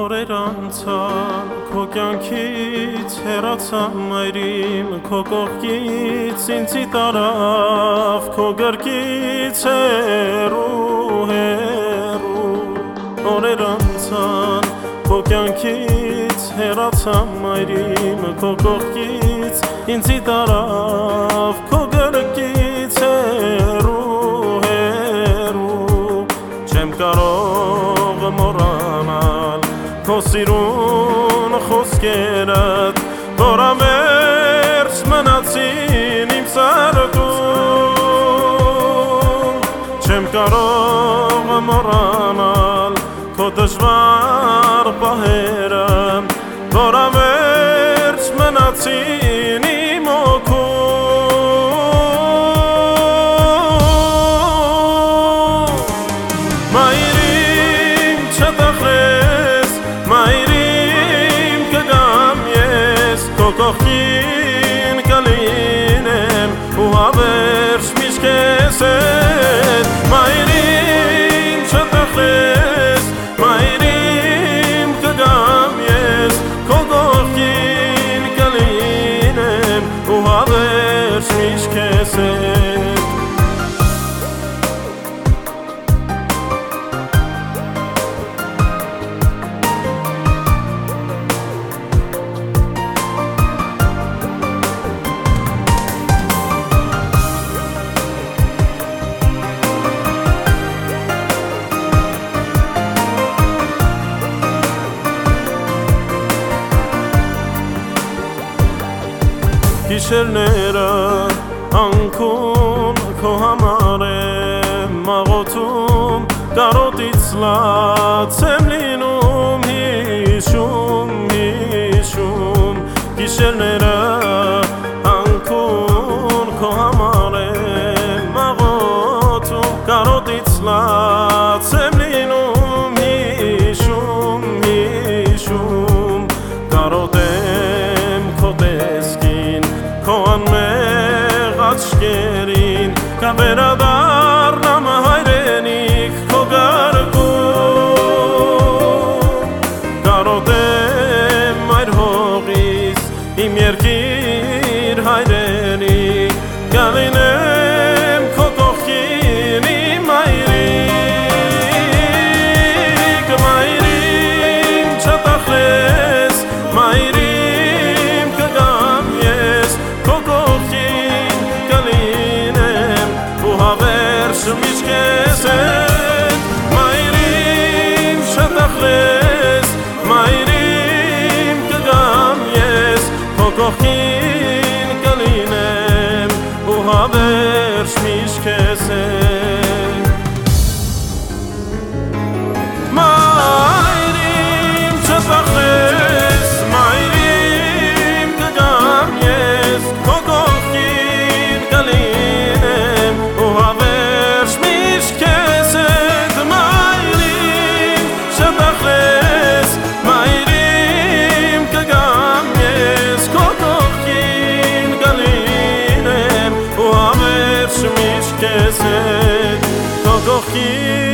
օրեր անցան քո կյանքից հեռացան մայրիմ քո կողքից ինձի տարավ քո գրկից հեռու օրեր անցան քո կյանքից հեռացան մայրիմ քո կողքից ինձի տարավ քո գրկից հեռու չեմ կարող մոռանալ քո սիրուն խոսքերդ որ ամերջ մնացին իմ սրտում չեմ կարող մոռանալ քո դժվար պահերը որ ամերջ մնացին իմ օգում մայրիմ չտխրես մայրիմ կգամ ես քո կողքին կլինեմ ու հավերժ միշտ քեզ հետ մայրիմ չտխրես մայրիմ կգամ ես քո կողքին կլինեմ ու հավերժ միշտ քեզ հետ Գիշերները անքուն քո համար եմ աղոթում կարոտից լաց եմ լինում հիշում գիշերները անքուն քո համար եմ աղոթում կարոտից լաց եմ լինում հիշում կարոտեմ քո տեսքին քո անմեղ աչքերին կվերադառնամ հայրենիք քո գարկում կարոտեմ այր հողից իմ երկիր հայրենիք կլինեմ քո կողքին իմ մայրիկ մայրիմ չտխրես մայրիմ կգամ ես քո կողքին կլինեմ ու հավերժ միշտ քեզ հետ մայրիմ չտխրես մայրիմ կգամ ես քո կողքին կլինեմ ու հավերժ միշտ քեզ հետ մայրիմ չտխրես մայրիմ կգամ ես քո կողքին կլինեմ ու հավերժ միշտ քեզ հետ մայրիմ չտխրես մայրիմ կգամ ես քո կողքին կլինեմ ու հավերժ միշտ քեզ հետ քո կողքին